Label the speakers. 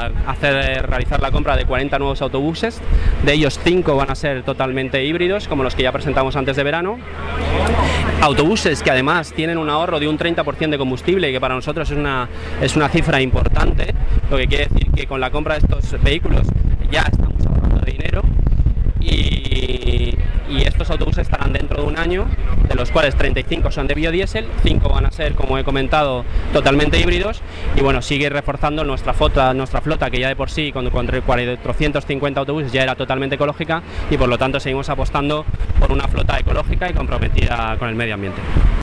Speaker 1: a realizar la compra de 40 nuevos autobuses, de ellos 5 van a ser totalmente híbridos, como los que ya presentamos antes de verano. Autobuses que además tienen un ahorro de un 30% de combustible, y que para nosotros es una cifra importante, lo que quiere decir que con la compra de estos vehículos ya estamos ahorrando dinero. Y estos autobuses estarán dentro de un año, de los cuales 35 son de biodiesel, 5 van a ser, como he comentado, totalmente híbridos. Y bueno, sigue reforzando nuestra flota, que ya de por sí con 450 autobuses ya era totalmente ecológica, y por lo tanto seguimos apostando por una flota ecológica y comprometida con el medio ambiente.